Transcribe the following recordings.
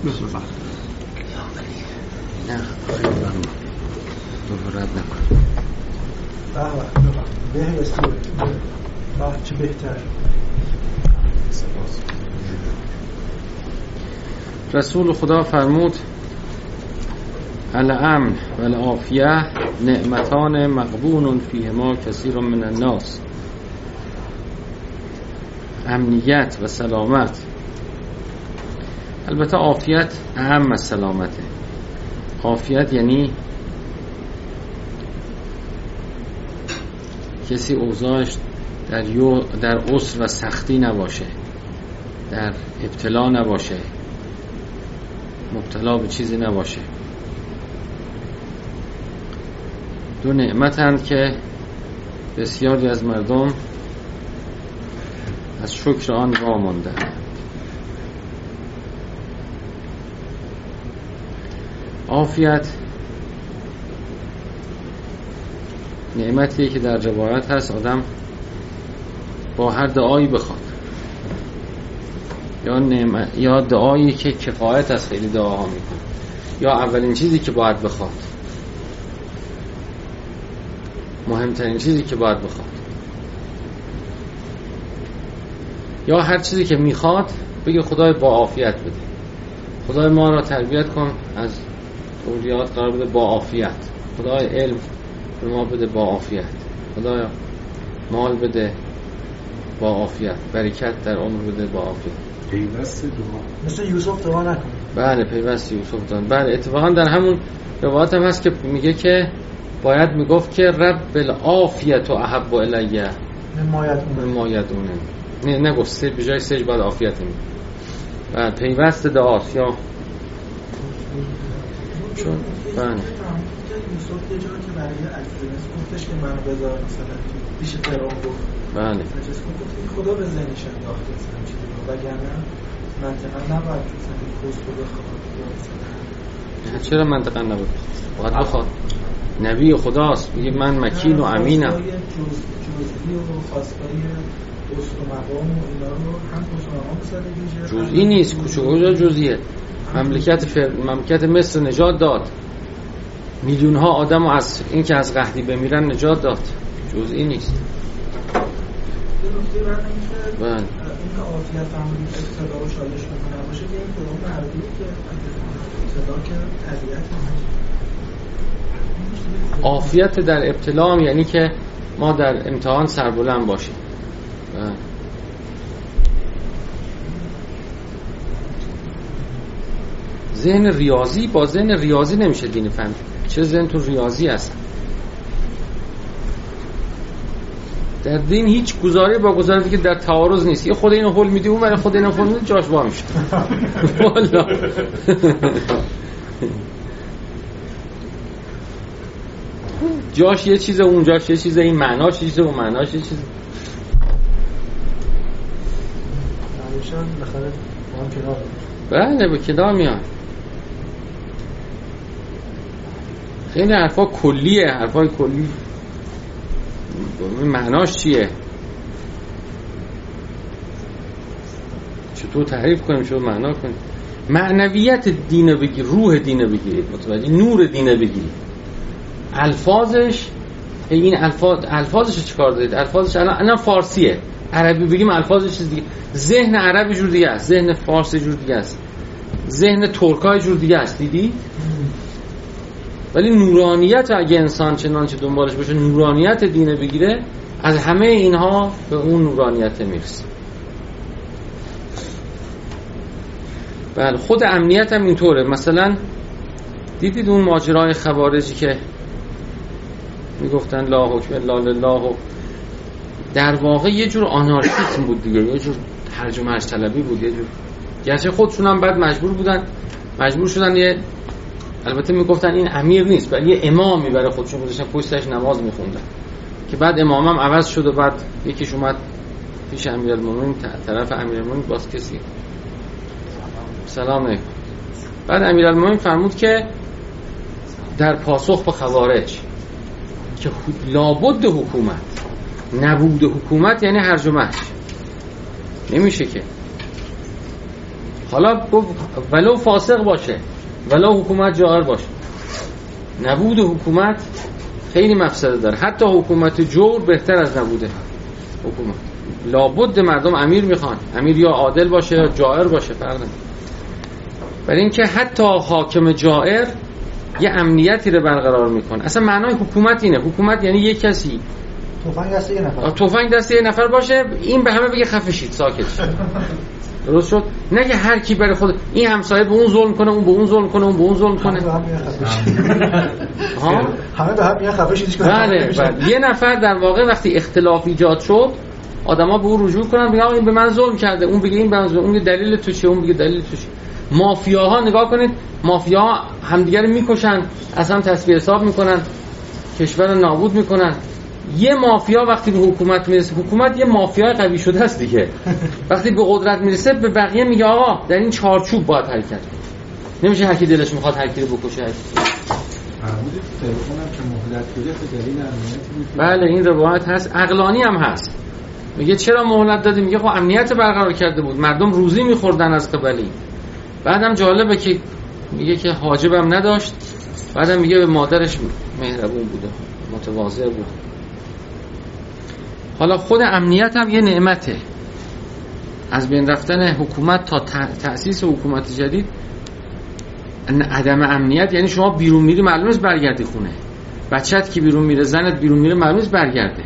نه رد نکن. چه بهتر. رسول خدا فرمود الامن و العافیه نعمتان مغبون فیهما کثیر من الناس. امنیت و سلامت، البته عافیت اهم از سلامته. عافیت یعنی کسی اوضاعش در عسر و سختی نباشه، در ابتلا نباشه، مبتلا به چیزی نباشه. دو نعمتند که بسیاری از مردم از شکر آن واماندند. عافیت نعمتیه که در روایت هست آدم با هر دعایی بخواد، یا دعایی که کفایت از خیلی دعاها میکنه، یا اولین چیزی که باید بخواد، مهمترین چیزی که باید بخواد، یا هر چیزی که میخواد بگه خدای با عافیت بده، خدای ما را تربیت کن از اولیات قرار بده با عافیت، خدای علم به ما بده با عافیت، خدای مال بده با عافیت، برکت در عمر بده با عافیت. پیوست دعا مثل یوسف دعا نکن. بله پیوست یوسف دعا. بله اتفاقا در همون روایت هم هست که میگه که باید میگفت که رب العافیت و احب الیه مما یدونه. نه نگفت به جای سج باید عافیت میگه. بله پیوست دعاست. یا چون بله یوسف یه جایی که برای عزیز گفتش که منو بذار مثلا پیش فرعون گفت بله گفت خدا به ذهنش انداخت مثلا چیزی رو، وگرنه منطقا نباید مثلا پست رو بخواد. چرا منطقا نباید باید بخواد؟ نبی خداست، میگه من مکین و امینم. جزئی و خواستای پست و مقام و اینا رو هم پست و مقام بساده جزئی نیست، کجا جزئیه؟ مملکت مصر نجات داد، میلیون ها آدم رو از این که از قحطی بمیرن نجات داد، جزئی نیست. نکته بعد اینکه بله این عافیت هم ابتلا و شالش میکنه باشه که این قرآن عربی که ابتلا که طبیعت عافیت در ابتلا هم یعنی که ما در امتحان سربلند باشیم. ذهن ریاضی با ذهن ریاضی نمیشه دین فهمید. چه ذهن تو ریاضی هست؟ در دین هیچ گزاره با گزاره که در تعارض نیست. یه خود اینو حل میدی اون برای خود اینو حل میدی جاش وا میشه. والله جاش یه چیزه اون جاش یه چیزه، این معناش یه چیزه اون معناش یه چیزه. نمیشن بخاطر اون کنار. بله به کنار میاد. خیلی حرفا کلیه، حرفای کلی معناش چیه؟ چطور تعریف کنیم، چطور معنا کنیم؟ معنویت دینه بگیر، روح دینه بگیرید، متوجه نور دینه بگیرید. الفاظش این الفاظش چیکار دارید؟ الفاظش الان فارسیه، عربی بگیم الفاظش چیز دیگه. ذهن عربی جور دیگه است، ذهن فارسی جور دیگه است، ذهن ترکای جور دیگه است. دیدی؟ ولی نورانیت اگه انسان چنانچه دنبالش باشه نورانیت دینه بگیره، از همه اینها به اون نورانیت میرسه. بله خود امنیت هم اینطوره. مثلا دیدید اون ماجرای خوارجی که میگفتن لا حکم الا لله، در واقع یه جور آنارشیسم بود دیگه، یه جور هرج و مرج طلبی بود، یه جور گرچه خودشون هم بعد مجبور شدن یه، البته میگفتن این امیر نیست ولی یه امامی برای خودشون گذاشتن پشتش نماز میخوندن، که بعد امامم عوض شد و بعد یکیش اومد پیش امیرالمومنین طرف امیرالمومنین باز کسی سلام علیکم. بعد امیرالمومنین فرمود که در پاسخ به خوارج که لابد حکومت، نبود حکومت یعنی هرج و مرج، نمیشه که حالا ولو فاسق باشه، ولو حکومت جائر باشه، نبود حکومت خیلی مفسده داره. حتی حکومت جور بهتر از نبود حکومت. لابد مردم امیر میخوان، امیر یا عادل باشه یا جائر باشه، فرق نمیکنه. برای اینکه حتی حاکم جائر یه امنیتی رو برقرار میکنه. اصلا معنای حکومت اینه. حکومت یعنی یک کسی تفنگ دست یه نفر باشه، این به همه بگه خفه شید، ساکت شید. درست شد؟ نه که هر کی برای خود، این همسایه به اون ظلم کنه، اون به اون ظلم کنه، اون به اون ظلم کنه. همه به هم میگن خفه شید. بله. یه نفر در واقع وقتی اختلاف ایجاد شد، آدما به اون رجوع کنن، بگن این به من ظلم کرده، اون بگه این به من ظلم، اون دلیل تو چیه، اون بگه دلیل تو چیه. مافیاها نگاه کنید، مافیاها همدیگه رو میکشن، اصلا تصفیه حساب میکنن، کشور رو نابود میکنن. یه مافیا وقتی به حکومت میرسه، حکومت یه مافیای قوی شده است دیگه، وقتی به قدرت میرسه به بقیه میگه آقا در این چارچوب باید حرکت کنید. نمیشه هر کی دلش میخواد هر کی رو بکشه. بله این روایت هست، عقلانی هم هست. میگه چرا مهلت دادی؟ میگه خب امنیت برقرار کرده بود، مردم روزی میخوردن از قبلی. بعدم جالبه که میگه که حاجبم نداشت، بعدم میگه به مادرش مهربون بوده، متواضع بود. حالا خود امنیت هم یه نعمته. از بین رفتن حکومت تا تأسیس حکومت جدید، عدم امنیت یعنی شما بیرون میری معلوم نیست برگردی خونه، بچت که بیرون میره، زنت بیرون میره معلوم نیست برگرده.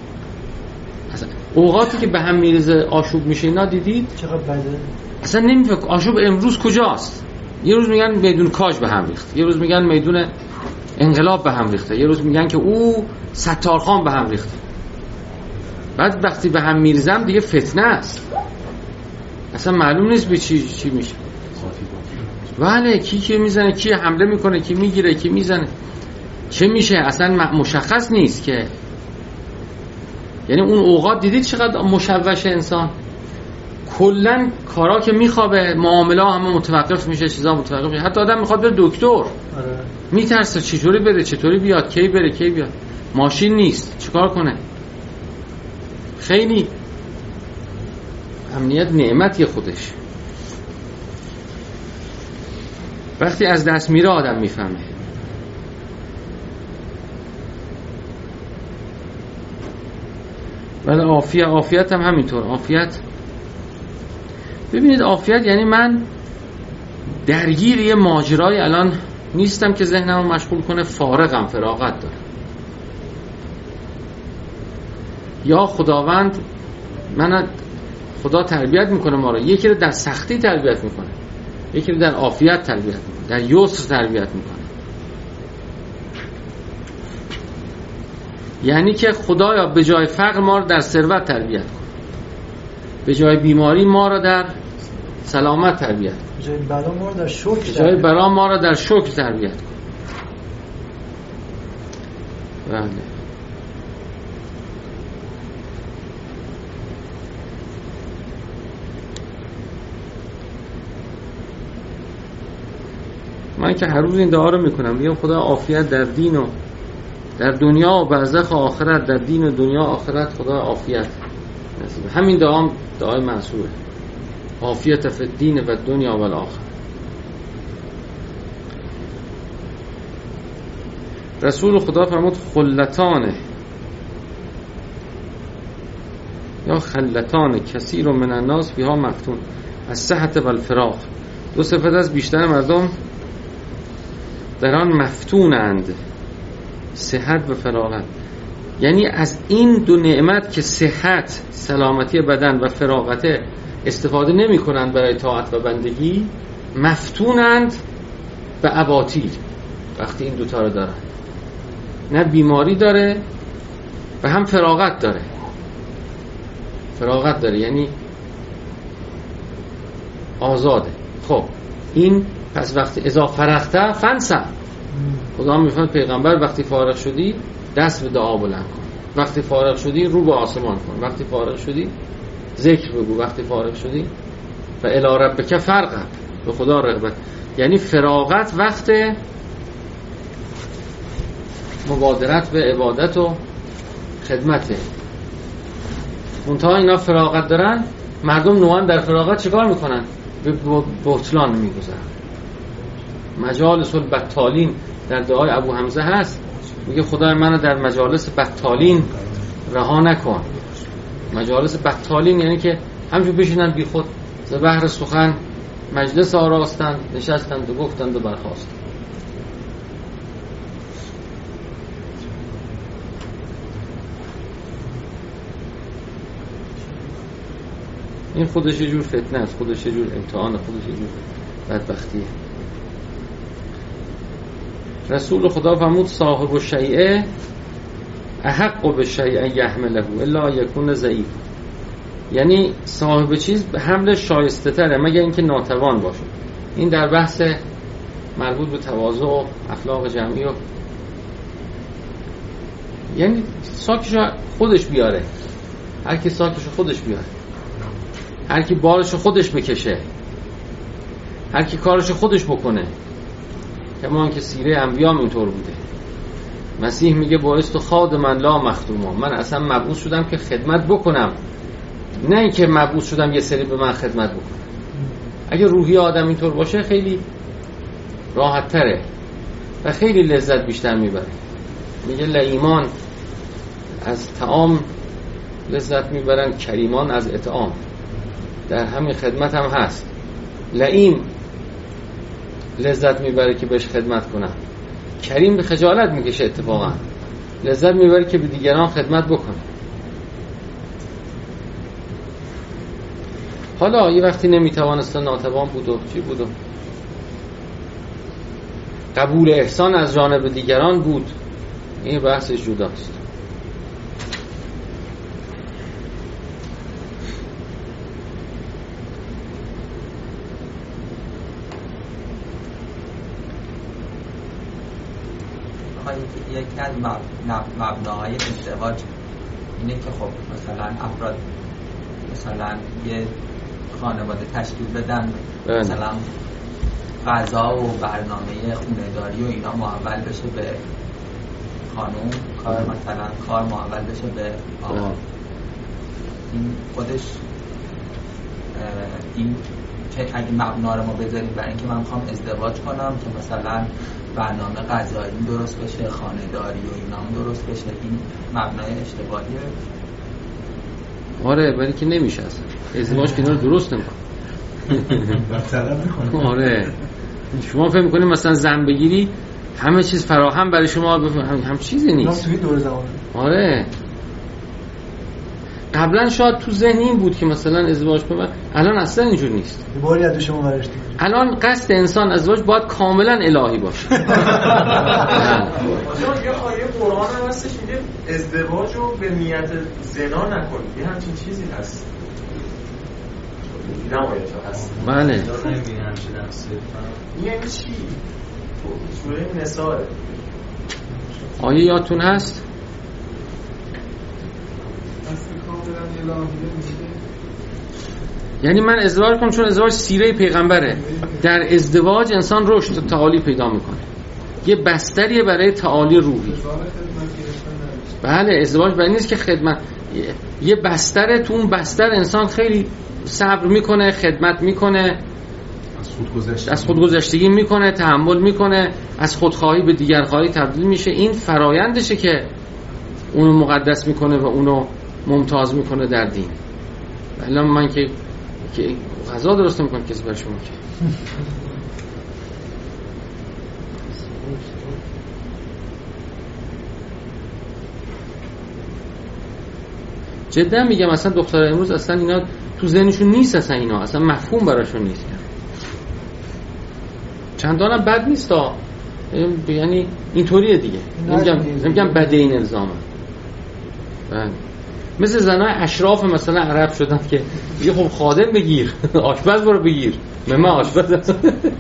اوقاتی که به هم میریزه آشوب میشه، اینا دیدید چقدر بده؟ اصلا نمیفهم آشوب امروز کجاست. یه روز میگن میدون کاج به هم ریخت، یه روز میگن میدون انقلاب به هم ریخته، یه روز میگن که او ستارخان به هم ریخته. بعد وقتی به هم میریزم دیگه فتنه است، اصلا معلوم نیست به چی میشه. بله کی میزنه، کی حمله میکنه، کی میگیره، کی میزنه، چه میشه اصلا مشخص نیست که. یعنی اون اوقات دیدید چقدر مشوش انسان، کلن کارا که میخوابه، معامله همه متوقف میشه، چیزا متوقف میشه، حتی آدم میخواد بره دکتر میترسه چطوری بره، چطوری بیاد، کی بره کی بیاد، ماشین نیست چیکار کنه. خیلی امنیت نعمتی خودش. وقتی از دست میره آدم میفهمه. ولی عافیت هم همینطور. عافیت، ببینید عافیت یعنی من درگیر یه ماجرای الان نیستم که ذهنمو مشغول کنه، فارغم، فراغت دارم. یا خداوند خدا تربیت میکنه ما رو، یکی رو در سختی تربیت میکنه، یکی رو در عافیت تربیت میکنه، در یسر تربیت میکنه. یعنی که خدایا به جای فقر ما رو در ثروت تربیت کن، به جای بیماری ما رو در سلامت تربیت کن، به جای بلا ما رو در شکر، به جای بلا ما رو در شکر تربیت کن. بله. من که هر روز این دعا رو میکنم، میگم خدا عافیت در دین و در دنیا و برزخ و آخرت، در دین و دنیا و آخرت خدا عافیت نصیب. همین دعای منصوره، عافیت فی الدین و دنیا و الاخره. رسول خدا فرمود خلتانه یا خلتان کثیر من الناس فیها مفتون الصحة و الفراغ. دو صفت از بیشتر مردم در آن مفتونند، صحت و فراغت. یعنی از این دو نعمت که صحت، سلامتی بدن و فراغت استفاده نمی کنند برای طاعت و بندگی، مفتونند به اباطیل. وقتی این دوتا رو دارن، نه بیماری داره و هم فراغت داره یعنی آزاده. خب این پس وقتی اذا فرغت فانصب، خدا میفرماید پیغمبر وقتی فارغ شدی دست به دعا بلند کن، وقتی فارغ شدی رو به آسمان کن، وقتی فارغ شدی ذکر بگو، وقتی فارغ شدی و الی ربک فرغب، به خدا رغبت. یعنی فراغت وقت مبادرت به عبادت و خدمته. منتها اینا فراغت دارن، مردم نوعا در فراغت چیکار میکنن؟ به بطلان میگذرن. مجالس البطالین در دعای ابو حمزه هست، میگه خدای منو در مجالس بطالین رها نکن. مجالس بطالین یعنی که همجور بشینن بی خود ز بحر سخن مجلس آراستند، نشستند و گفتند و برخاستند. این خودش یه جور فتنه است، خودش یه جور امتحان، خودش یه جور بدبختیه. رسول خدا فرمود صاحب الشیء احق بالشیء یحمله الا یکون ضعیف. یعنی صاحب چیز به حمل شایسته تره مگر اینکه ناتوان باشه. این در بحث مربوط به تواضع و اخلاق جمعی و یعنی ساکش خودش بیاره، هر کی ساکش خودش بیاره، هر کی بارش خودش بکشه، هر کی کارش خودش بکنه. کما که سیره انبیام اینطور بوده. مسیح میگه باعث تو خادم لا مخدوما، من اصلا مبعوث شدم که خدمت بکنم، نه اینکه مبعوث شدم یه سری به من خدمت بکنم. اگه روحی آدم اینطور باشه خیلی راحت تره و خیلی لذت بیشتر میبره. میگه لئیمان از طعام لذت میبرن، کریمان از اطعام. در همین خدمت هم هست. لئیم لذت میبره که بهش خدمت کنن، کریم به خجالت میکشه، اتفاقا لذت میبره که به دیگران خدمت بکنه. حالا یه وقتی نمیتوانستن، ناتوان بود و چی بود و قبول احسان از جانب دیگران بود، این بحثش جداست. یکی از مبناهای ازدواج اینه که خب مثلا افراد مثلا یه خانواده تشکیل بدن، مثلا غذا و برنامه خونه‌داری و اینا محول بشه به خانوم، کار مثلا کار محول بشه به آقا. این خودش این که اگه مبنا رو ما بذاریم برای اینکه من میخوام ازدواج کنم که مثلا برنامه غذایی درست بشه، خانه‌داری و اینا درست بشه، این مبنای اشتباهیه. آره، ولی که نمیشه اصلا ازدواج که اینا رو درست نمیکنه. آره، شما فکر میکنید مثلا زن بگیری همه چیز فراهم برای شما، هم چیزی نیست. توی دور زمان. آره، قبلا شاید تو ذهن این بود که مثلا ازدواج کنم، الان اصلا اینجور نیست. باری از شما برشتید. الان قصد انسان ازدواج باید کاملا الهی باشه. یه آیه قرآن هم هستش میگه ازدواج رو به نیت زنا نکنید، یه همچین چیزی هست. نمایه تا هست. بله. یعنی چی؟ سوره نساء. آیه یادتون هست؟ یعنی من ازدواج کنم چون ازدواج سیره پیغمبره. در ازدواج انسان رشد تعالی پیدا میکنه، یه بستریه برای تعالی روحی. بله، ازدواج برای نیست که خدمت، یه بستره، تو اون بستر انسان خیلی صبر میکنه، خدمت میکنه، از خودگذشتگی میکنه، تحمل میکنه، از خودخواهی به دیگرخواهی تبدیل میشه. این فرایندشه که اونو مقدس میکنه و اونو ممتاز میکنه در دین. الان من که غذا درست نمیکنم کسی برای شما که جدا میگم، اصلا دختر امروز اصلا اینا تو ذهنشون نیست، اصلا اینا اصلا مفهوم براشون نیست. چندانم بد نیست ها، یعنی اینطوریه دیگه. نمیگم بده این الزامه. مثل زنای اشراف مثلا عرب شدن که یه خب خادم بگیر، آشپز برو بگیر، من آشپز.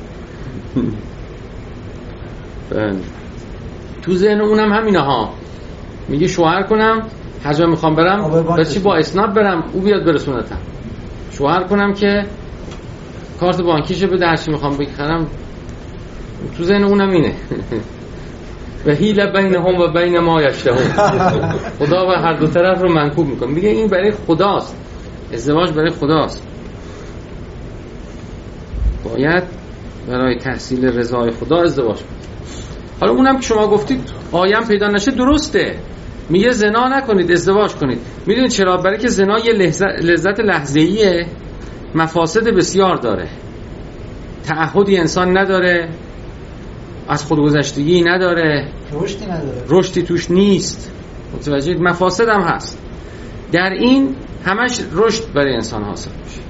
تو ذهن اونم همینه ها، میگه شوهر کنم، هر جا میخوام برم بچی با اسنپ برم، او بیاد برسونتم. شوهر کنم که کارت بانکیشه بده، هر چی میخوام بخرم. تو ذهن اونم اینه. و حیل بینهم و بین ما یشتهون. خدا و هر دو طرف رو منکوب میکنه. میگه این برای خداست، ازدواج برای خداست. باید برای تحصیل رضای خدا ازدواج کنید. حالا اونم که شما گفتید آیم پیدا نشه درسته، میگه زنا نکنید ازدواج کنید. میدونید چرا؟ برای که زنا یه لذت لحظه‌ایه، مفاسد بسیار داره، تعهدی انسان نداره، از خودگذشتگی نداره، رشدی توش نیست، متوجهید؟ مفاسد هم هست. در این همش رشد برای انسان حاصل میشه.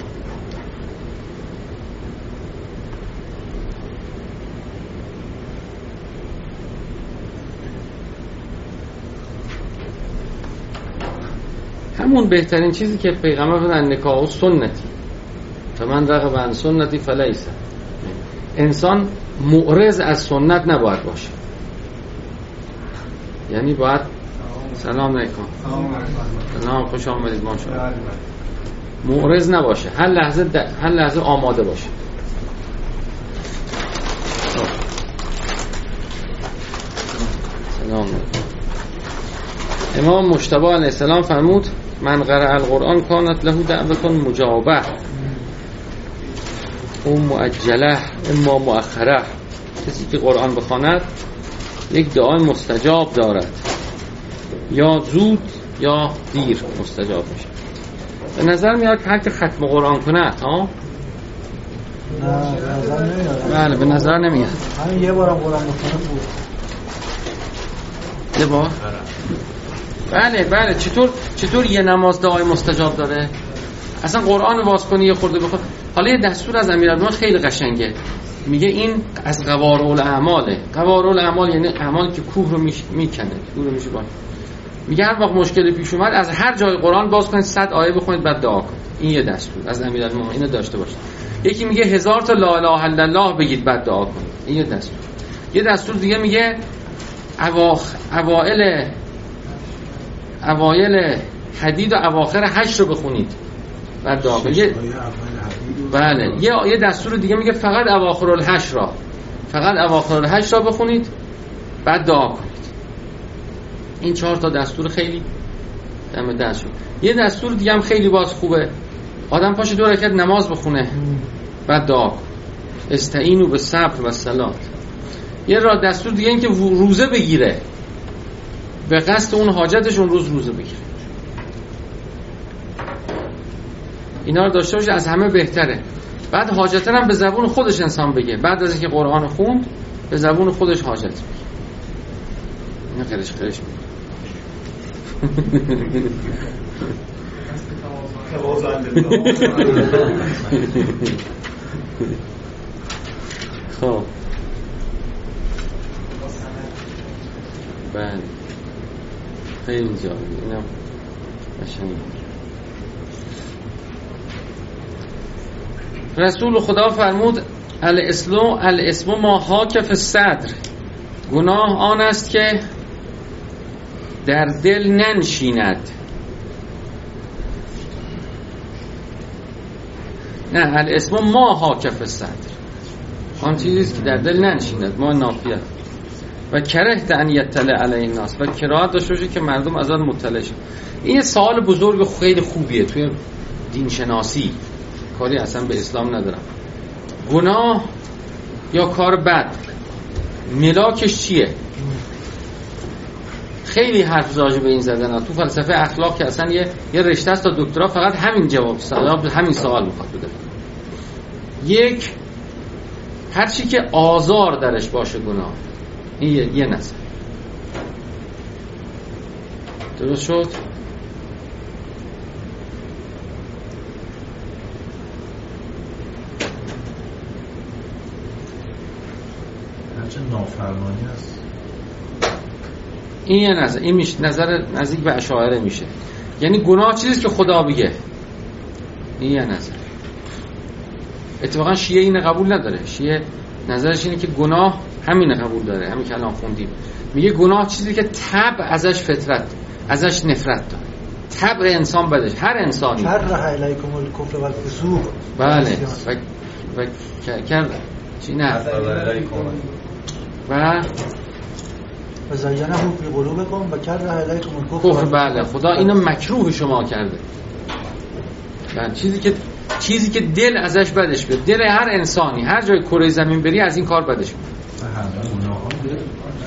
همون بهترین چیزی که پیغمبر فرمود نکاح سنتی فمن رغب عن سنتی فلیس. انسان معرض از سنت نباید باشه، یعنی باید سلام علیکم سلام خوش آمدید ما شما معرض نباشه، هر لحظه آماده باشه. سلام علیکم. امام مجتبی علیه السلام فرمود من قرأ القرآن کانت له دعوة مجابه او مؤجله اما مؤخره. کسی که قرآن بخواند یک دعای مستجاب دارد، یا زود یا دیر مستجاب میشه. به نظر میاد هر که ختم قرآن کنه ها؟ بله به نظر نمیاد. همین یه بارم قرآن بخونه بود. یه بار؟ بله چطور یه نماز دعای مستجاب داره؟ اصلا قرآن باز کنی یه خورده بخون. حالا یه دستور از امیرالمومنین خیلی قشنگه، میگه این از قوارع‌الاعماله. قوارع‌الاعمال یعنی اعمال که کوه رو میکنه، کوه رو میشه. میگه هر وقت مشکلی پیش اومد از هر جای قرآن باز کنید 100 آیه بخونید بعد دعا کنید. این یه دستور از امیرالمومنین، اینو داشته باشید. یکی میگه 1000 تا لا اله الا الله بگید بعد دعا کنید. این یه دستور. یه دستور دیگه میگه اوایل حدید و اواخر 8 رو بخونید بعد دعا کنید. بله یه دستور دیگه میگه فقط اواخر الحش را بخونید بعد دعا کنید. این 4 تا دستور خیلی دم دست شد. یه دستور دیگه هم خیلی باز خوبه، آدم پاشه 2 رکعت نماز بخونه بعد دعا کنه. استعینوا بالصبر والصلاة. یه راه دستور دیگه این که روزه بگیره، به قصد اون حاجتش اون روزه بگیره. اینا رو داشته باشه از همه بهتره. بعد حاجتن هم به زبون خودش انسان بگه، بعد از اینکه قرآن خوند به زبون خودش حاجت بگه. اینا خیرش میگه. خب بله خیلی جالب. اینم قشنگه. رسول خدا فرمود الاسم ما حاک فی الصدر. گناه آن است که در دل ننشیند. نه الاسم ما حاک فی الصدر، آن چیزیست که در دل ننشیند، ما نافیه. و کرهت ان یطلع علیه الناس، و کراهت داشته باشه که مردم از آن مطلع شن. این سوال بزرگ و خیلی خوبیه توی دین شناسی، کاری اصلا به اسلام ندارم. گناه یا کار بد ملاکش چیه؟ خیلی حرف راجع به این زدن تو فلسفه اخلاق که اصلا یه رشته است تا دکترا فقط همین جواب همین سوال میخواد بده. یک، هر چی که آزار درش باشه گناه. این یه نظر. درست شد؟ هرچه نافرمانی است. این یه نظر. این میشه نظر نزدیک به اشاعره میشه، یعنی گناه چیزیست که خدا بگه. این یه نظر. اتفاقا شیعه این قبول نداره. شیعه نظرش اینه که گناه همین قبول داره، همین که الان خوندیم. میگه گناه چیزی که طبع ازش فطرت، ازش نفرت داره. طبع انسان بدش، هر انسانی. کرده علیکم الکفر و الفسوق. بله و کرده چی نه و زینه فی قلوبکم و کرده علیکم الکفر. بله خدا اینو مکروه شما کرده. یعنی چیزی که چیزی که دل ازش بدش بیاد. دل هر انسانی هر جای کره زمین بری از این کار بدش میاد. همه گناه ها دل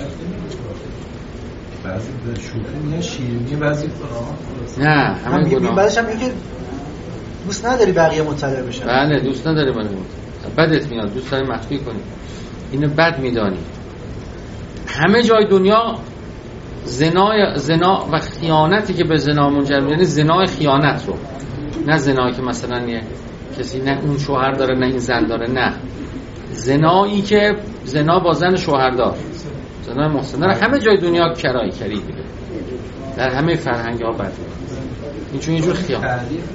بعضی به شوخی یه شیرینی، بعضی نه همه گناه. بعدش هم میگه دوست نداری بقیه مطلع بشن. بله دوست نداری من بدت میاد، دوست داری مخفی کنی، اینو بد میدانی. همه جای دنیا زنا و خیانتی که به زنا منجر میشه، یعنی زنای خیانت رو، نه زنایی که مثلا یه کسی نه اون شوهر داره نه این زن داره، نه زنایی که زنا با زن شوهردار، زنای محسن، همه جای دنیا کرایی کرید دیگه، در همه فرهنگ ها بده. این چون یه جور خیانت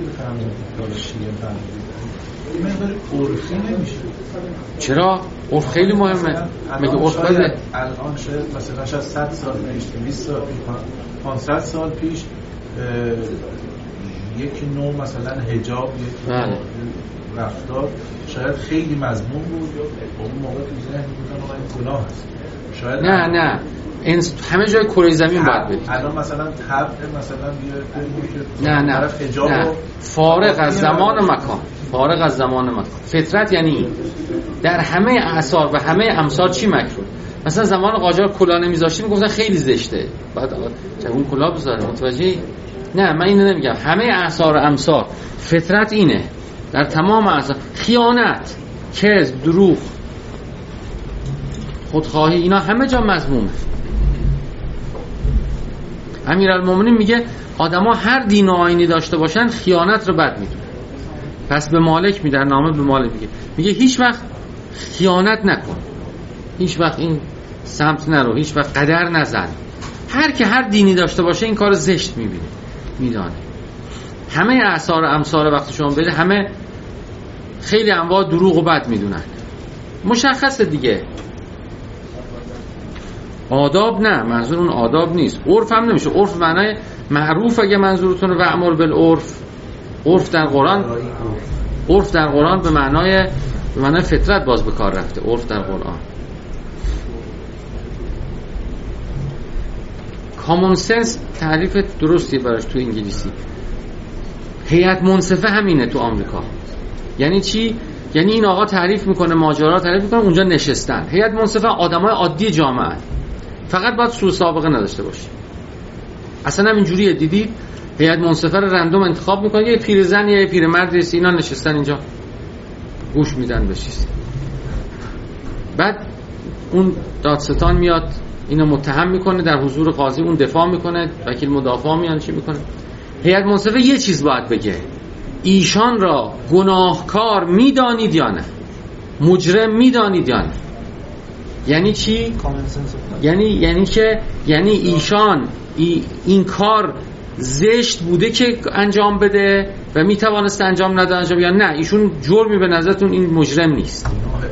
این مقدار عرفی نمیشه. چرا؟ عرف خیلی مهمه. مگه عرف بده؟ الان شاید مثلا 100 سال پیش، 200 سال پیش، 500 سال پیش یک نوع مثلا حجاب، یک رفتار شاید خیلی مذموم بود، اون موقع تو ذهن می‌بودن این گناه است. شاید نه همه جای کره زمین باید بدید. الان مثلا طبع مثلا نه فارغ از زمان و مکان، فارغ از زمان و مکان. فطرت یعنی این. در همه اعصار و همه امصار چی مکروه؟ مثلا زمان قاجار کلاه نمیذاشتیم میگفتن خیلی زشته، بعد اون کلاه بذاره. متوجهی؟ نه من اینو نمیگم. همه اعصار و امصار فطرت اینه، در تمام اعصار. خیانت، کذب، دروغ، خودخواهی، اینا همه جا مذمومه. امیرالمومنین میگه آدما هر دین و آیینی داشته باشن خیانت رو بد میدونن. پس به مالک در نامه به مالک میگه هیچ وقت خیانت نکن، هیچ وقت این سمت نرو، هیچ وقت قدر نزن. هر که هر دینی داشته باشه این کار زشت میبینه، میدانه. همه اعصار و امصار وقتی شما بده همه خیلی انواع دروغ و بد میدونن. مشخصه دیگه. آداب نه، منظور اون آداب نیست. عرف هم نمیشه. عرف معنای معروف اگه منظورتون و امر بالعرف. عرف در قرآن به معنای فطرت باز به کار رفته. عرف در قرآن کامون سنس تعریف درستی براش تو انگلیسی. هیئت منصفه همینه تو آمریکا. یعنی چی؟ یعنی این آقا تعریف میکنه، ماجرا تعریف میکنه، اونجا نشستن. هیئت منصفه آدمای عادی جامعه، فقط باید سوء سابقه نداشته باشه. اصلا همینجوریه. دیدید هیئت منصفه رو رندوم انتخاب میکنه، یه پیرزن یه پیرمرد اینا نشستن اینجا گوش میدن بشید. بعد اون دادستان میاد اینو متهم میکنه در حضور قاضی، اون دفاع میکنه، وکیل مدافع میان چی میکنه. هیئت منصفه یه چیز باید بگه: ایشان را گناهکار میدانید یا نه؟ مجرم میدانید یا نه؟ یعنی چی؟ یعنی ایشان این کار زشت بوده که انجام بده و میتوانست انجام نده انجام، یا نه ایشون جرمی به نظرتون این مجرم نیست؟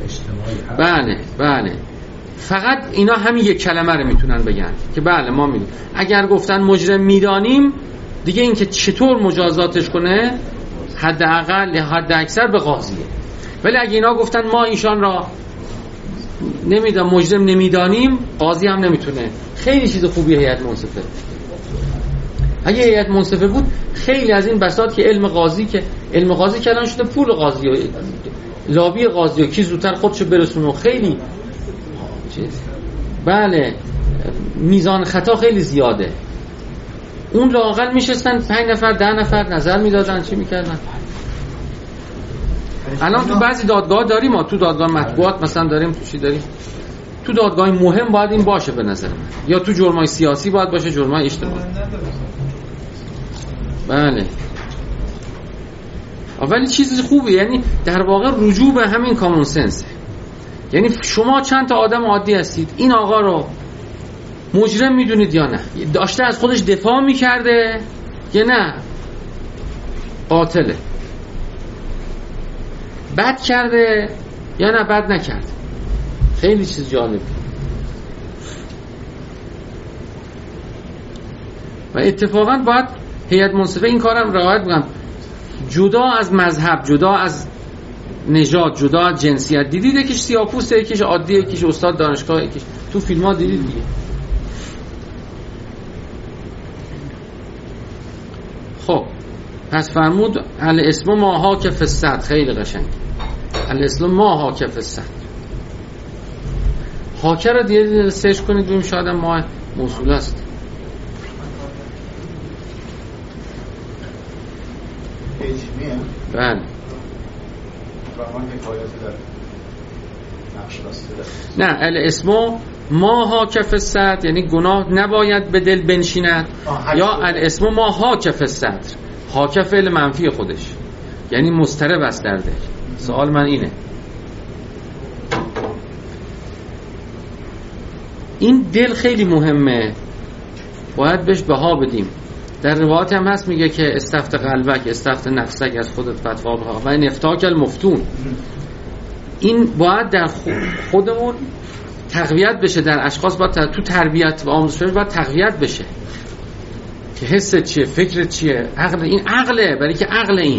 بله. فقط اینا همین یک کلمه رو میتونن بگن که بله ما میدونیم. اگر گفتن مجرم میدانیم دیگه این که چطور مجازاتش کنه حداقل یا حد اکثر به قاضیه. ولی اگه اینا گفتن ما ایشان را مجرم نمیدانیم، قاضی هم نمیتونه. خیلی چیز خوبیه هیئت منصفه. اگه هیئت منصفه بود خیلی از این بساط که علم قاضی کردن شده پول قاضی و لابی قاضی و کی زودتر خودشو برسونه، خیلی بله میزان خطا خیلی زیاده. اون لااقل میشستن 5 نفر 10 نفر نظر میدادن، چی میکردن. الان تو بعضی دادگاه داریم، ما تو دادگاه مطبوعات مثلا داریم، تو چی داریم، تو دادگاه مهم باید این باشه به نظر من، یا تو جرمای سیاسی باید باشه، جرمای اجتماعی. بله ولی چیز خوبه، یعنی در واقع رجوع به همین کامون سنس. یعنی شما چند تا آدم عادی هستید، این آقا رو مجرم میدونید یا نه؟ داشته از خودش دفاع میکرده یا نه قاتله؟ بد کرده یا نه بد نکرده؟ خیلی چیز جالب. و اتفاقا باید هیئت منصفه این کارم رعایت بکنم، جدا از مذهب، جدا از نژاد، جدا از جنسیت. دیدید یکیش سیاه‌پوسته، یکیش عادیه، یکیش استاد دانشگاه، یکیش تو فیلم‌ها دیدید دیگه. خب پس فرمود الاسم ما حاک فی الصدر، خیلی قشنگ. الاسم ما حاک فی الصدر. حاکه رو دیگه سرچ کنید ببینید شاید ما موصول است. اجمیه بله. فرمان حکایت در نقش بسته. نه الاسم ما حاک فی الصدر یعنی گناه نباید به دل بنشیند، یا الاسم ما حاک فی الصدر، حاک فعل منفی خودش یعنی مضطرب است در دل. سوال من اینه این دل خیلی مهمه، باید بهش بها بدیم. در روایت هم هست میگه که استفت قلبک استفت نفسک از خودت فتوا بها و این افتاک المفتون. این باید در خودمون تقویت بشه، در اشخاص باید تو تربیت و آموزش باید تقویت بشه که حست چیه، فکرت چیه، عقل. این عقله، برای که عقل این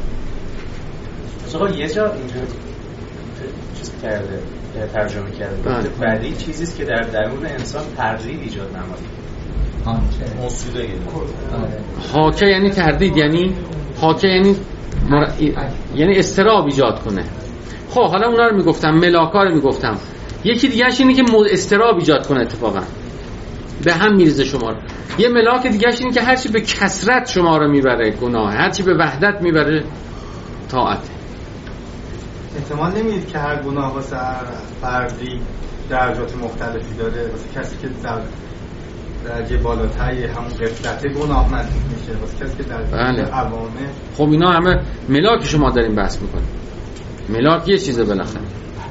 آقا یه جا اینجا چیز کرده، ترجمه کرده بعدی چیزیست که در درون انسان تردید ایجاد نماید. موصوله حاکه یعنی تردید، یعنی حاکه یعنی اضطراب ایجاد کنه. خب حالا اونا رو میگفتم، ملاکا رو میگفتم. یکی دیگه‌اش اینه که اضطراب ایجاد کنه، اتفاقا به هم میریزه شما رو. یه ملاک دیگه‌اش اینه که هرچی به کثرت شما رو میبره گناه، هرچی به وحدت میبره طاعت. احتمال نمیدید که هر گناه واسه هر فردی درجات مختلفی داره؟ واسه کسی که درجه بالاتری همون قفلت گناهمند میشه، واسه کسی که در عوامه. خب اینا همه ملاک شما داریم بحث میکنیم. ملاک یه چیزه بالاخره.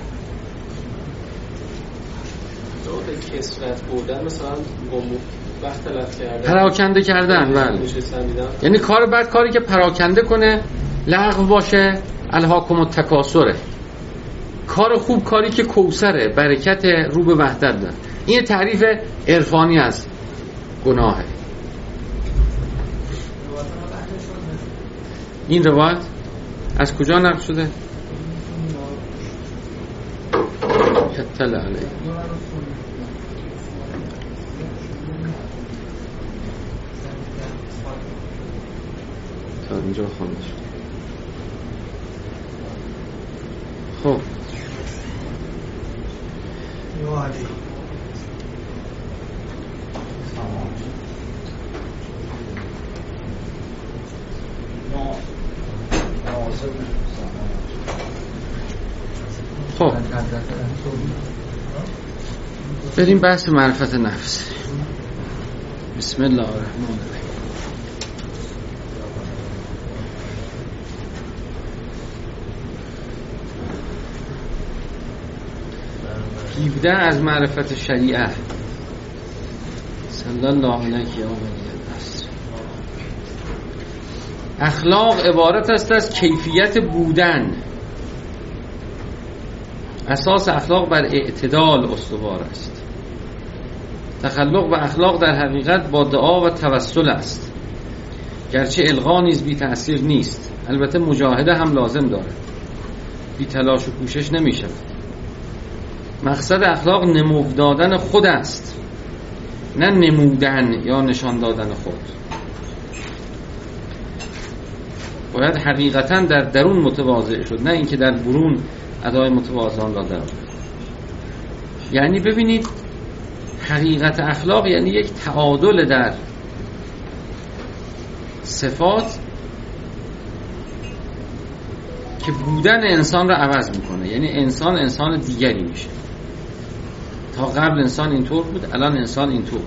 به کثرت بودن مثلا وقت تلف کردن، پراکنده کردن، بله. یعنی کار بعد کاری که پراکنده کنه، لغو باشه، الهاکم التکاثره. کار خوب کاری که کوثره، برکت رو به وحدت داره. این تعریف عرفانی از گناهه. این روایت از کجا نقل شده؟ اطلع علیه. تا اینجا خوانده شد. خب خب بریم بحث معرفت نفس. بسم الله الرحمن الرحیم. گیبده از معرفت شریعه. صلی الله علیه و آله. اخلاق عبارت است از کیفیت بودن. اساس اخلاق بر اعتدال استوار است. تخلق و اخلاق در حقیقت با دعا و توسل است، گرچه الغا نیز بی تأثیر نیست. البته مجاهده هم لازم دارد، بی تلاش و کوشش نمی شود. مقصد اخلاق نمو دادن خود است، نه نمودن یا نشان دادن خود. باید حقیقتا در درون متواضع شد، نه اینکه در برون ادای متواضعان را دارد. یعنی ببینید حقیقت اخلاق یعنی یک تعادل در صفات که بودن انسان را عوض میکنه. یعنی انسان دیگری میشه. تا قبل انسان اینطور بود، الان انسان اینطور.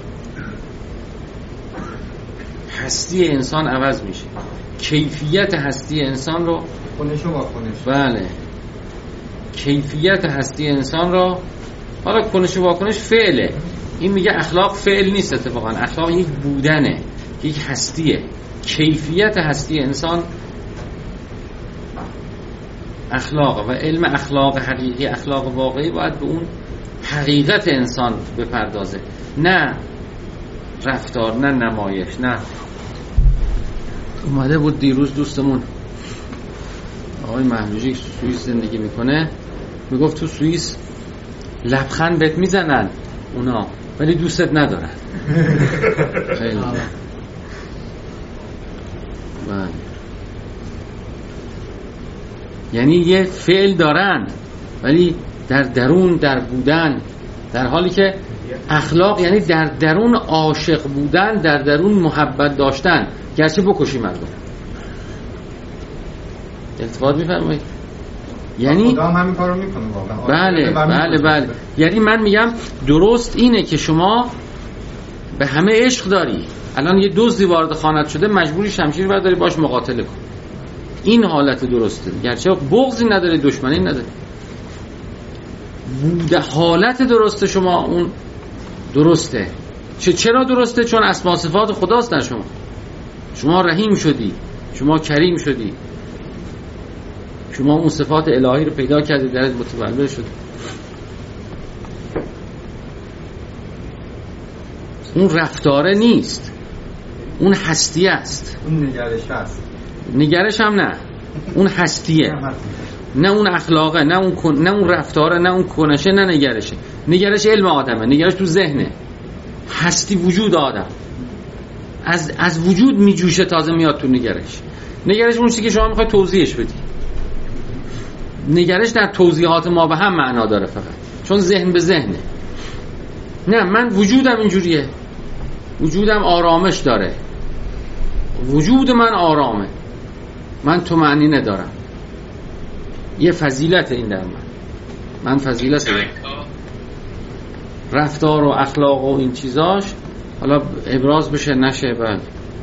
هستی انسان عوض میشه. کیفیت هستی انسان رو کنش و واکنش. بله. کیفیت هستی انسان را، حالا کنش و واکنش فعله. این میگه اخلاق فعل نیست، اتفاقا اخلاق یک بودنه، یک هستیه. کیفیت هستی انسان اخلاق و علم اخلاق حقیقی، اخلاق واقعی باید به اون حقیقت انسان بپردازه، نه رفتار، نه نمایش. نه اومده بود دیروز دوستمون آقای محموجی سوئیس زندگی میکنه، میگفت تو سوئیس لبخند بهت میزنن اونا ولی دوستت ندارن. خیلی یعنی یه فعل دارن ولی در درون در بودن، در حالی که اخلاق یعنی در درون عاشق بودن، در درون محبت داشتن، گرچه بکشی مردم. التفات می‌فرمایید؟ یعنی خدا هم همین کارو میکنه واقعا. بله. یعنی من میگم درست اینه که شما به همه عشق داری. الان یه دزدی وارد خانت شده، مجبوری شمشیر برداری باش مقاتله کن. این حالت درسته، گرچه بغضی نداره، دشمنی نداره. حالت درسته شما اون درسته. چرا درسته؟ چون اسما صفات خداست در شما رحیم شدی، شما کریم شدی، شما اون صفات الهی رو پیدا کردی، درت متولد شد. اون رفتاره نیست، اون هستی است. اون نگرش هست. نگرش هم نه، اون هستیه، نه اون اخلاقه، نه اون رفتاره، نه اون کنشه، نه نگرشه. نگرش علم آدمه، نگرش تو ذهنه. هستی وجود آدم از وجود میجوشه، تازه میاد تو نگرش اون چیزی که شما میخوای توضیحش بدی. نگرش در توضیحات ما به هم معنا داره فقط، چون ذهن به ذهنه. نه، من وجودم اینجوریه، وجودم آرامش داره، وجود من آرامه، من طمأنینه دارم، یه فضیلت این در من فضیلت دارم. رفتار و اخلاق و این چیزاش حالا ابراز بشه نشه. بله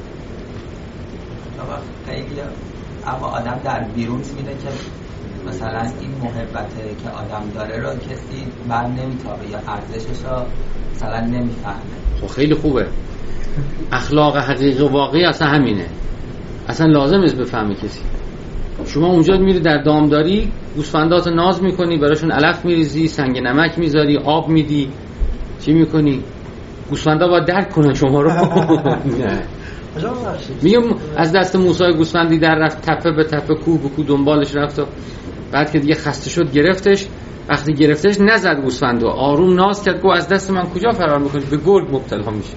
اما آدم در بیرون میده که مثلا این محبته که آدم داره رو کسی بر نمیتابه یا ارزشش رو مثلا نمیفهمه. خب خیلی خوبه. اخلاق حقیقی واقعی اصلا همینه، اصلا لازم نیست بفهمه کسی. شما اونجا میری در دامداری، گوسفندات ناز میکنی، براشون علف میریزی، سنگ نمک میذاری، آب میدی، چی میکنی؟ گوسفندا باید درک کنن شما رو. نه میگم از دست موسی گوسفندی در رفت، تپه به تپه، کوه به کوه دنبالش رفت و بعد که دیگه خسته شد گرفتش. وقتی گرفتش نزد گوسفندو، آروم ناز کرد، گفت از دست من کجا فرار میکنی؟ به گرگ مبتلا میشه.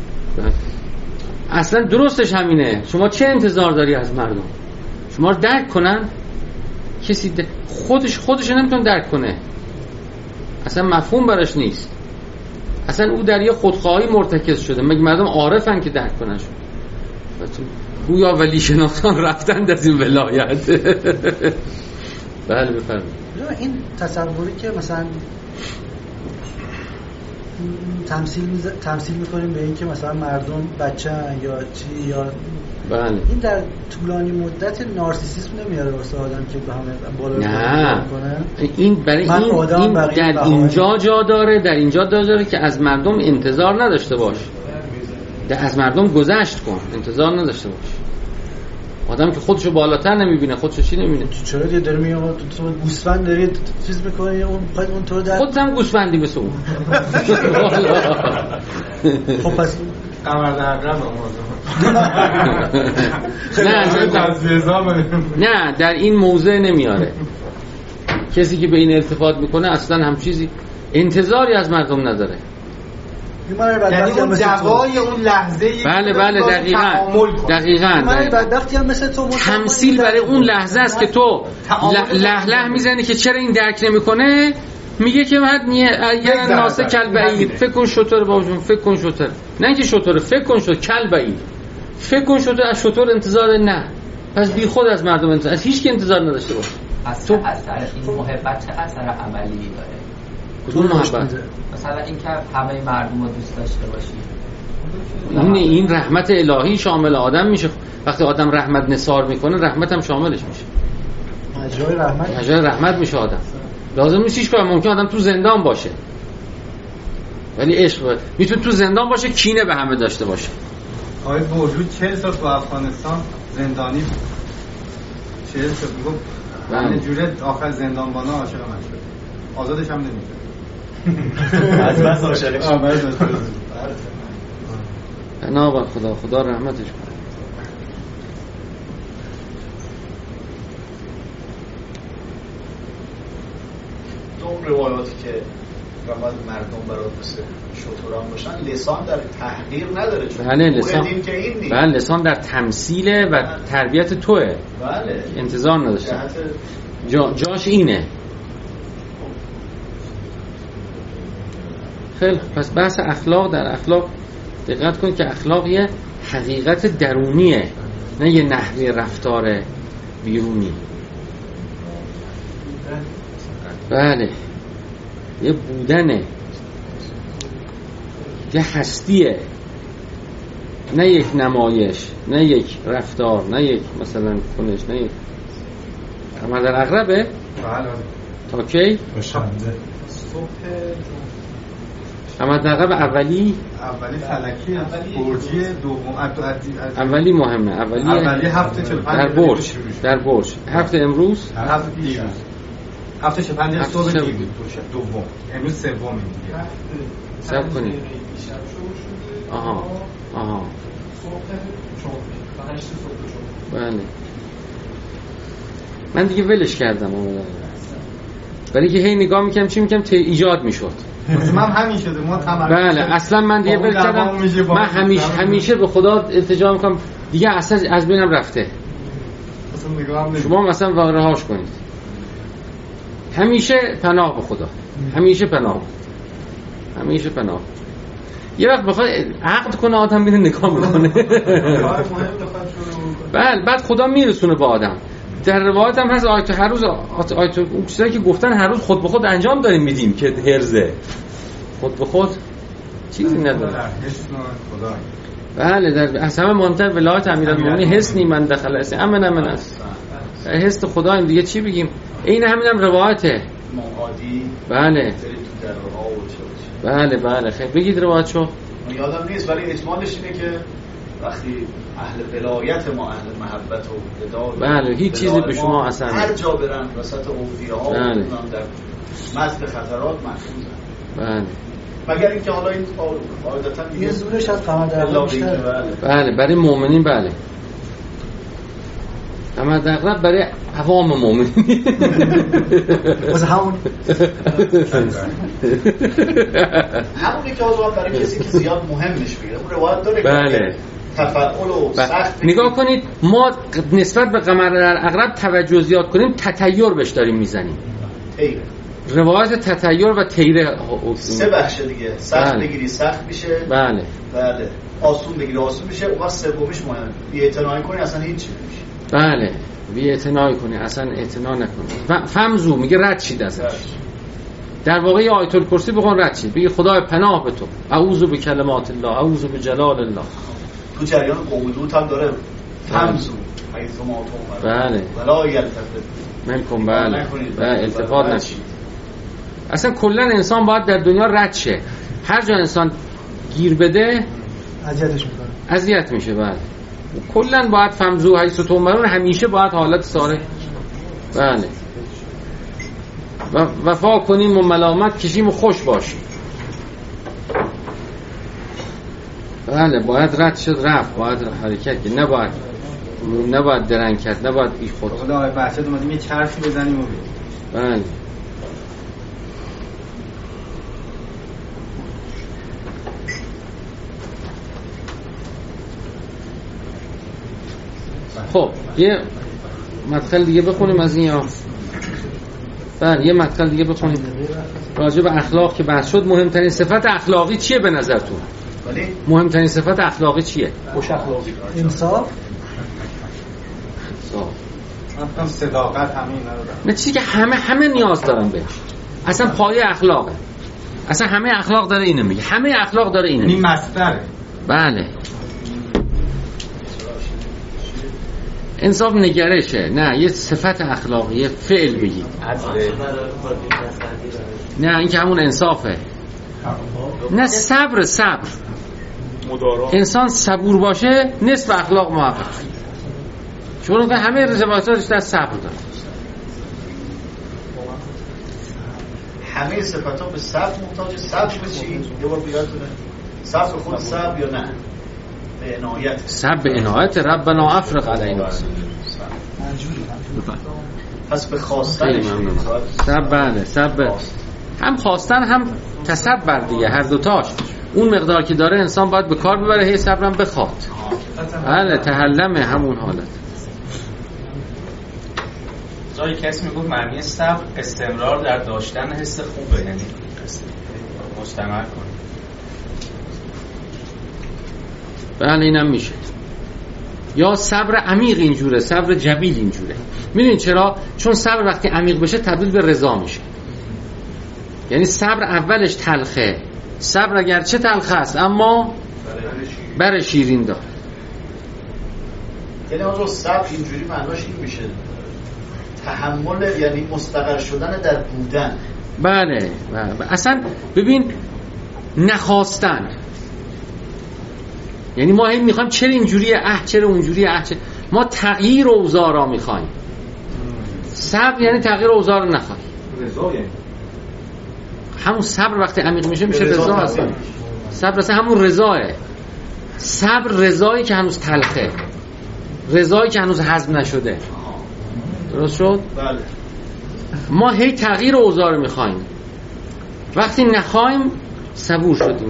اصلا درستش همینه. شما چه انتظار داری از مردم؟ شما رو درک کنن؟ کسی خودش نمیتونه درک کنه، اصلا مفهوم براش نیست. اصلا او در یه خودخواهی مرتکز شده. مگه مردم عارفن که درک کنن؟ شد گویا ولی شناختان رفتند از این ولایت. بله بفرمایید. این تصوری که مثلا تمثیل میکنیم به این که مثلا مردم بچه‌ن یا چی، یا بله، این در طولانی مدت نارسیسیسم نمیاره واسه آدم که به همه بالا کنه. این برای این در اینجا جا داره، در اینجا داره که از مردم انتظار نداشته باش، از مردم گذشت کن، انتظار نداشته باش. آدم که خودشو بالاتر نمیبینه، خودشو چی نمیبینه. چرا دیگه داره میگه تو گوسفند داری چیز میکنی، اون تو در خودت هم گوسفندی مثل اون. خب پس قمر عقرب نه در این موضع نمیاره. کسی که به این التفات میکنه اصلا هم چیزی انتظاری از مردم نداره. یعنی اون جوای اون لحظه‌ای بله دقیقاً من بدبختی هم مثل تو تمثیل برای اون لحظه است که تو له میزنی که چرا این درک نمیکنه. میگه که بعد یه ناسه کلبعید، فکر کن شطور بابجون، فکر کن شطور، نه اینکه شطور، فکر کن شطور کلبعید، فکر کن شطور. از شطور انتظار نه، پس بی خود از مردم انتظار، از هیچ کی انتظار نداشته باش. تو اثر این محبت چه اثر عملی داره؟ کدوم محبت؟ مثلا این که همه مردم رو دوست داشته باشی، این رحمت الهی شامل آدم میشه. وقتی آدم رحمت نثار میکنه، رحمت هم شاملش میشه. اجرای رحمت میشه آدم. لازم نیست هیچ کار. ممکن آدم تو زندان باشه ولی عشق میتونه تو زندان باشه، کینه به همه داشته باشه. آقای بوجود 40 سال تو افغانستان زندانی بود. 40 سال میگفت من جوره آخر زندانبانا عاشق من شد، آزادش هم نمیشه. از بس عاشقش شد. بنابر خدا رحمتش کنه. اون روایاتی که باید مردم برای مثل شطوران باشن، لسان در تحقیر نداره. بله لسان در تمثیله و تربیت توه. بله انتظار نداشته. جاش اینه. خیلی پس بحث اخلاق، در اخلاق دقت کن که اخلاق یه حقیقت درونیه، نه یه نحوه رفتار بیرونی. بله، یه بودنه، یه هستیه، نه یک نمایش، نه یک رفتار، نه یک مثلا کنش، نه یک عمل. در عقربه تا کی؟ عمل در عقرب اولی فلکی، برجی دوم، اولی مهمه. اولی هفته 45 در برج هفته امروز، هفته دیروز، هفته 45 صبح دوم، امروز سوم دیگه. صبر کنید. آها بله، من دیگه ولش کردم برای که هی نگاه میکنم چی میکنم ایجاد میشد. من همین شده، ما تمرکز. بله، اصلا من دیگه ول کردم. من همیشه به خدا التجا میکنم دیگه، اصلا از بینم رفته. شما مثلا رهاش کنید. همیشه پناه به خدا، همیشه پناه. یه وقت بخواد عقد کنه آدم میره نگاه میکنه. بله، بعد خدا میرسونه به آدم. در روایت هم هست آیت هر روز اون چیزایی که گفتن هر روز خود به خود انجام داریم میدیم که هرزه خود به خود چیزی نداره. بله، در از همه مهمتر ولایت امیرالمومنین حسنی من دخل است امن است. حس خدا دیگه چی بگیم؟ این همینم روایته. بله خیلی بگید روایتشو. یادم نیست ولی اجمالش اینه که وقتی اهل ولایت ما اهل محبت و وداد، بله، هیچ چیزی به شما اصلا هر جا برن وسط اولیاء بله. در مد خطرات محفوظن. بله، مگر اینکه حالا این قاعدتاً یه زورش از قمر در بیشتره. بله، برای مؤمنین. بله، قمر در عقرب برای عوام مؤمنین. واسه همونی که آزاد برای کسی که زیاد مهمش بگیره. اون روایت داره. بله، تفعول و سخت. نگاه کنید، ما نسبت به قمر در عقرب توجه زیاد کنیم، تطیر بهش داریم میزنیم. تیره. روایت تطیر و تیره سه بخش دیگه. سخت بگیری سخت میشه. بله. آسون بگیری آسون میشه. اون وقت سومیش مهمه. بی‌اعتنایی کنی اصلا هیچ نمیشه. بله، بی‌اعتنایی کنی اصلا اعتنا نکنی. فمزو میگه رد شید ازش. در واقع آیت الکرسی بخون رد شید، بگی خدای پناه به تو، اعوذ بکلمات الله، اعوذ بجلال الله. تو جریان قبولوت هم داره فمزو حیث ما تو. بله، ولا یلتفت منکم. بله، التفات نشید. اصلا کلا انسان باید در دنیا رد شه. هر جا انسان گیر بده اذیت میشه. بله، کلا باید فمزو حیث تؤمرون، همیشه باید حالت ساره. بله، وفا کنیم و ملامت کشیم و خوش باشیم. بله، باید رد شد رفت، باید حرکت که نباید درنگ کرد، نباید بی خود. خدا آقای بحثت اومدیم یه چرخی بزنیم و بریم. بله، خب یه مدخل دیگه بخونیم از این. یا بله، یه مدخل دیگه بخونیم راجع به اخلاق که بحث شد. مهمترین صفت اخلاقی چیه به نظرتون؟ مهمترین صفت اخلاقی چیه؟ خوش اخلاقی، انصاف. من صداقت همین ندارم. نه، چیزی که همه نیاز دارن بهش. اصلا پایه اخلاقه. اصلا همه اخلاق داره اینو میگه. همه اخلاق داره اینو. این مصدره. بله. انصاف نگرشه، نه یه صفت اخلاقی، فعل بگید. نه این که همون انصافه. نه صبر. انسان صبور باشه نصف اخلاق محقق. چون که همه روایت‌هاش در صبر داره. همه صفات‌ها به صبر محتاج. صبر به چی؟ یه بار بیادتونه. صبر خود صبر یا نه؟ به عنایت. صبر به عنایت ربنا افرغ علینا. پس به خواستن صبر. بله، صبر هم خواستن هم تصبر دیگه، هر دوتاش. اون مقدار که داره انسان باید به کار ببره، هی صبرم بخواد. بله، تحلم همون حالت. جایی کسی میگفت معنی صبر استمرار در داشتن حس خوبه، یعنی مستمر کنه. بله اینم میشه. یا صبر عمیق اینجوره، صبر جمیل اینجوره. میدونین چرا؟ چون صبر وقتی عمیق بشه تبدیل به رضا میشه. یعنی صبر اولش تلخه، صبر اگرچه تلخه است اما بر شیرین داره. یعنی آنجا صبر اینجوری معناش این میشه تحمل، یعنی مستقر شدن در بودن. بله اصلا ببین نخواستن، یعنی ما هی میخوایم چرا اینجوریه، چرا اونجوریه، ما تغییر اوضاع را میخوایم. صبر یعنی تغییر اوضاع رو نخواهی. رضا یعنی همون صبر وقتی عمیق میشه رضا هستن. صبر اصلا همون رضاه. صبر رضایی که هنوز تلخه، رضایی که هنوز هضم نشده. درست شد؟ بله. ما هی تغییر اوضاع رو میخوایم، وقتی نخوایم صبور شدیم.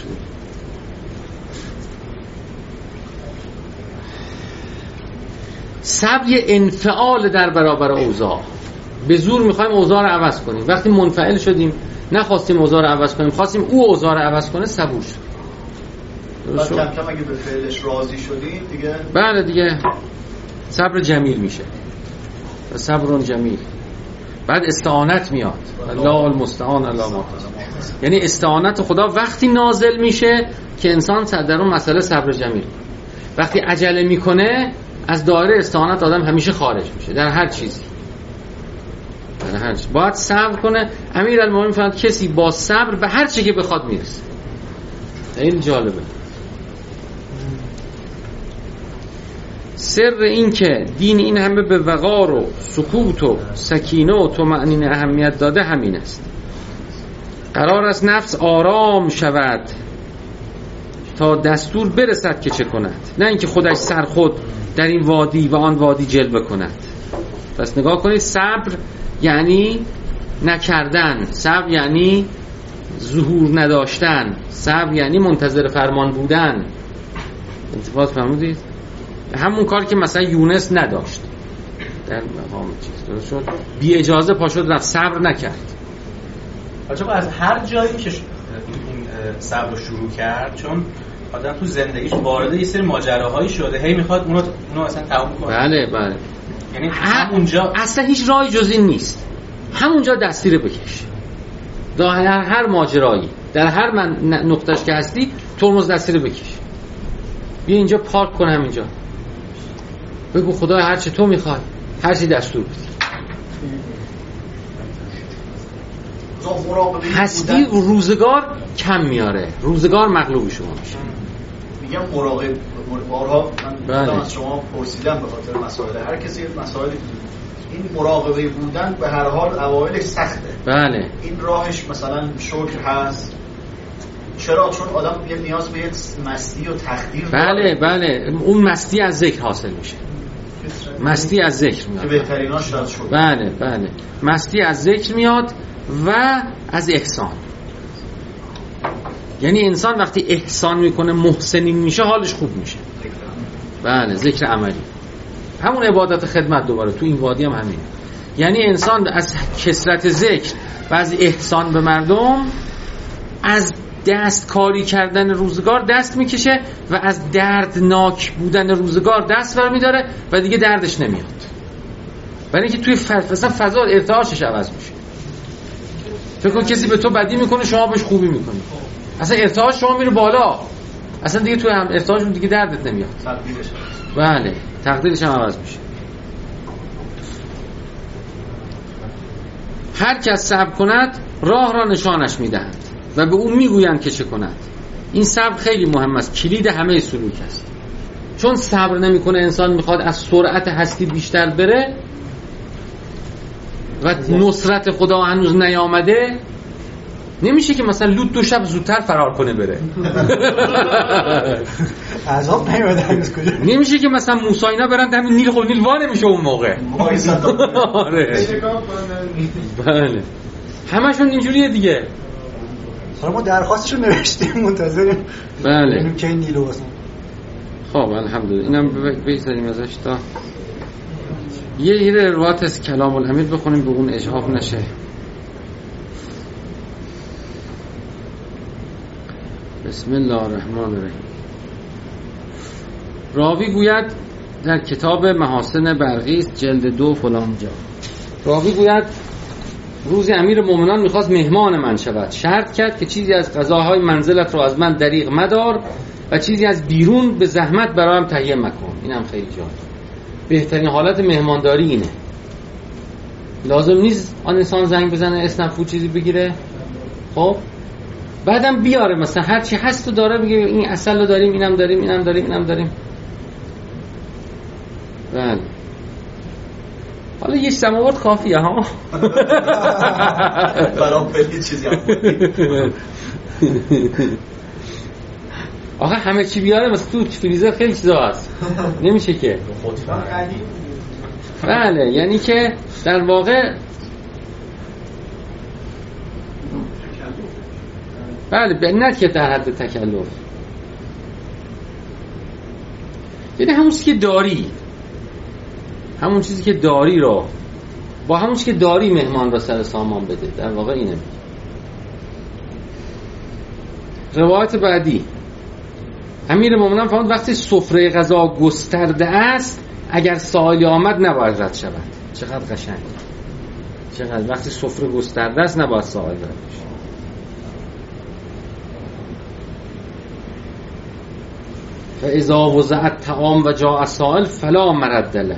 صبر یه انفعال در برابر اوضاع. به زور میخوایم اوضاع رو عوض کنیم، وقتی منفعل شدیم نخواستیم اوضاع رو عوض کنیم، خواستیم او اوضاع رو عوض کنه، صبور شد. بعد کم کم اگه به فعلش راضی شدیم دیگه، بله دیگه صبر جمیل میشه. صبر جمیل. بعد استعانت میاد. الله المستعان الله ما. یعنی استعانت خدا وقتی نازل میشه که انسان در اون مسئله صبر جمیل. وقتی عجله میکنه از دایره استعانت آدم همیشه خارج میشه در هر چیزی. باید صبر کنه. امیرالمومنین فرمود کسی با صبر به هر چی که بخواد میرسه. این جالبه. سر این که دین این همه به وقار و سکوت و سکینه و طمأنینه اهمیت داده همین است. قرار است نفس آرام شود تا دستور برسد که چه کند، نه اینکه خودش سرخود در این وادی و آن وادی جلوه کند. پس نگاه کنید، صبر یعنی نکردن، صبر یعنی ظهور نداشتن، صبر یعنی منتظر فرمان بودن. انتفاض فهمودید؟ همون کار که مثلا یونس نداشت در مقام چیز، درست شد؟ بی اجازه پاشد رفت، صبر نکرد. بچه‌ها از هر جایی که این صبر رو شروع کرد، چون آدم تو زندگیش وارد یه سری ماجراهایی شده، هی میخواد اونو اصلا تموم کنه. بله یعنی همونجا اصلا هیچ راهی جز این نیست. همونجا دستی رو بکش. در هر ماجرایی، در هر نقطهش که هستی ترمز دستی رو بکش. بیا اینجا پارک کن، همینجا بگو خدا هر چی تو میخوای، هر چی دستور بدی. هستی روزگار کم میاره، روزگار مغلوب شما میشه. میگم مراقب. بارها من از شما پرسیدم به خاطر مسائل هر کسی مسائلی، این مراقبه بودن به هر حال اوایلش سخته. بله. این راهش مثلا شکر هست. چرا؟ چون آدم یه نیاز به یک مستی و تخدیر داره. بله اون مستی از ذکر حاصل میشه. مستی از ذکر میاد که بهتریناش شاید شد. بله مستی از ذکر میاد و از احسان. یعنی انسان وقتی احسان میکنه، محسنین میشه، حالش خوب میشه. بله ذکر عملی، همون عبادت خدمت. دوباره تو این وادی هم همین. یعنی انسان از کثرت ذکر و از احسان به مردم، از دست کاری کردن روزگار دست میکشه و از دردناک بودن روزگار دست برمیداره و دیگه دردش نمیاد. برای اینکه توی فضا ارتعاشش عوض میشه. فکر کن کسی به تو بدی میکنه، شما بهش خوبی میکنی، اصلا ارتعاش شما میره بالا، اصلا دیگه توی هم ارتعاشون دیگه دردت نمیاد. بله تقدیرش هم عوض میشه. هر کس صبر کند راه را نشانش میدهند و به او میگویند که چه کند. این صبر خیلی مهم است، کلید همه سلوک است. چون صبر نمیکنه انسان میخواد از سرعت هستی بیشتر بره و نصرت خدا هنوز نیامده، نمیشه که مثلا لوط 2 شب زودتر فرار کنه بره. عذاب نیومده کجا. نمیشه که مثلا موسی اینا برن همین نیل، خب نیل وا نمیشه اون موقع. آره. بله. همشون اینجوریه دیگه. حالا ما درخواستشو نوشتیم، منتظریم. بله. ببینیم کی نیلو واسه. خب الحمدلله. اینم بگذاریم ازش تا یه روایت از کلام الحمید بخونیم به اون اجحاف نشه. بسم الله الرحمن الرحیم. راوی گوید در کتاب محاسن برقیس جلد 2 فلان جا، راوی گوید روزی امیر مومنان میخواست مهمان من شود، شرط کرد که چیزی از غذاهای منزلت رو از من دریغ مدار و چیزی از بیرون به زحمت برایم تهیه مکن. اینم خیلی جالب. بهترین حالت مهمانداری اینه. لازم نیست آن انسان زنگ بزنه اسنپ چیزی بگیره، خب بعدم بیاره مثلا هر چی هست رو داره بگه این عسل رو داریم، اینم داریم، اینم داریم، اینم داریم. بله. حالا یه سماوات کافیه ها. برام خیلی چیزی هم آخه همه چی بیاره مثلا تو فریزر خیلی چیزا هست نمیشه که. بله یعنی که در واقع بله نه که در حد تکلف، یعنی همون چیزی که داری، همون چیزی که داری رو با همون چیزی که داری مهمان را سر سامان بده. در واقع اینه. روایت بعدی، امیر مومنان فرمود وقتی سفره غذا گسترده است اگر سائلی آمد نباید رد شود. چقدر قشنگ، چقدر وقتی سفره گسترده است نباید سائل رد بشه. فاذا وضع الطعام و جاء السائل فلا مرد له.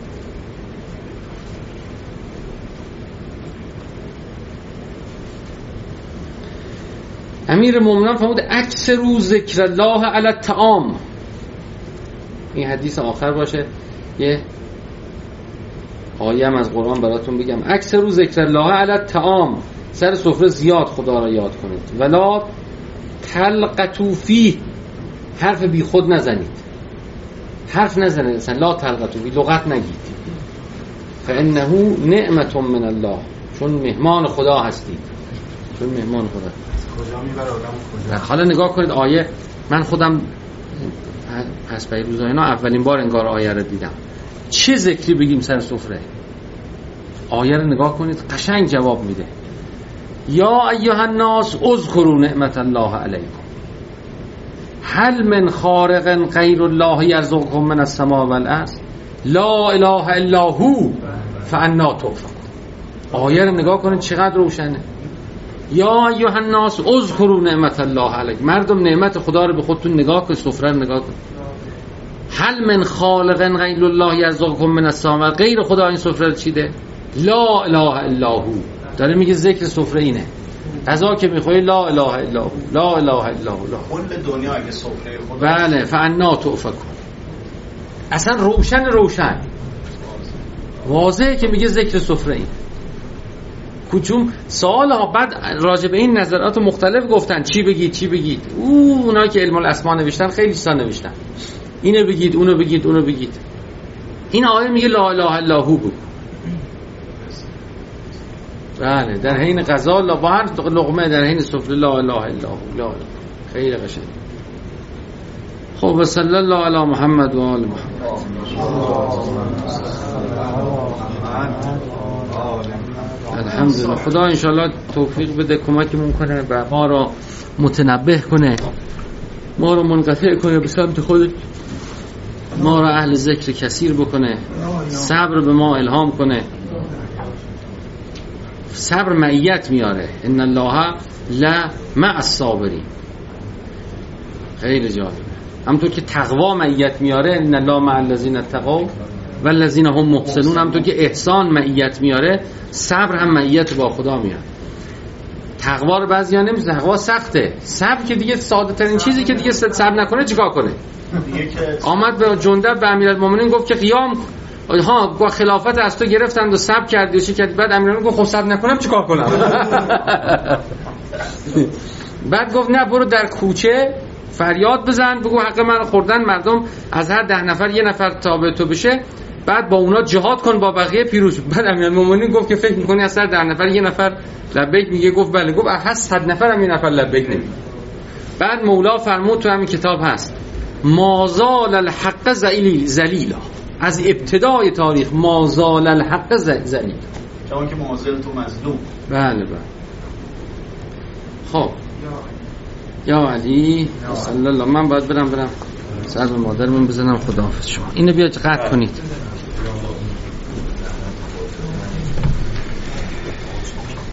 امیر مومنان فرمود اکثروا ذکر الله علی الطعام. این حدیث آخر باشه. یه آیه از قرآن براتون بگم. اکثروا ذکر الله علی الطعام، سر سفره زیاد خدا را یاد کنید. ولا تلقتوا فیه، حرف بی خود نزنید، حرف نزنید مثلا لا تلقتوا فیه، لغت نگید. فانه نعمت من الله، چون مهمان خدا هستید، چون مهمان خدا. کجا میبره آدم کجا؟ حالا نگاه کنید آیه، من خودم پس به روزا اینا اولین بار انگار آیه رو دیدم. چه ذکری بگیم سر سفره؟ آیه رو نگاه کنید قشنگ جواب میده. یا ایها الناس اذکروا نعمت الله علیکم هل من خارق غیر الله یرزقکم من السماء والارض لا اله الا هو فانا تؤفکون. آیه رو نگاه کنید چقدر روشنه. یا ایها الناس اذکروا نعمت الله علیکم، مردم نعمت خدا رو به خودتون نگاه کنید، سفره رو نگاه کنید. هل من خالق غیر الله یرزقکم من السماء، غیر خدا این سفره رو چیده؟ لا اله الا هو. داره میگه ذکر سفره اینه. غذا که میخوای لا اله الا هو، لا اله الا هو. کل دنیا اگه سفره خدا، بله فانا تؤفکون. اصلا روشن واضحه که میگه ذکر سفره این. کوچوم سوالها بعد راجع به این نظرات مختلف گفتن چی بگید. اونایی که علم الاسماء نوشتن خیلی چیزا نوشتن، اینو بگید، اونو بگید. این آیه میگه لا اله الا هو بود. بله در حین غذا لا، با هر لقمه در حین سفره لا اله الا هو. لا خیلی قشنگ. خب صلی الله علی محمد و آل محمد. الحمدلله. خدا انشالله توفیق بده، کمکمون کنه و ما را متنبه کنه، ما را منقطع کنه به سمت خودش، ما را اهل ذکر کثیر بکنه، صبر به ما الهام کنه. صبر معیت میاره. ان الله لا مع الصابرین. خیلی جالبه. همونطور که تقوا معیت میاره، ان الله مع الذین اتقوا والذین هم محسنون، همونطور که احسان معیت میاره، صبر هم معیت با خدا میاره. تقوا رو بعضیا نمی‌دونن، تقوا سخته. صبر که دیگه ساده ترین چیزی که دیگه صبر نکنه چیکار کنه؟ آمد به جندب به امیرالمومنین گفت که قیام با خلافت از تو گرفتند و صبر کردی و چی کردی؟ بعد امیرالمومنین گفت خب صبر نکنم چیکار کنم؟ بعد گفت نه برو در کوچه فریاد بزن، بگو حق من خوردن، مردم از هر 10 نفر 1 نفر تابع تو بشه، بعد با اونا جهاد کن با بقیه پیروز. بعد امیرالمومنین گفت که فکر می‌کنی از هر 10 نفر 1 نفر لبیک میگه؟ گفت بله. گفت از 100 نفر هم 1 نفر لبیک نمیگه. بعد مولا فرمود تو همین کتاب هست مازال الحق ذلیلا، از ابتدای تاریخ ما زال الحق ضعیف، چون که مازل تو مظلوم. بله بله. خب یا علی صلی الله. من باید برم سر به مادرمون بزنم. خداحافظ شما. اینو بیا قطع کنید.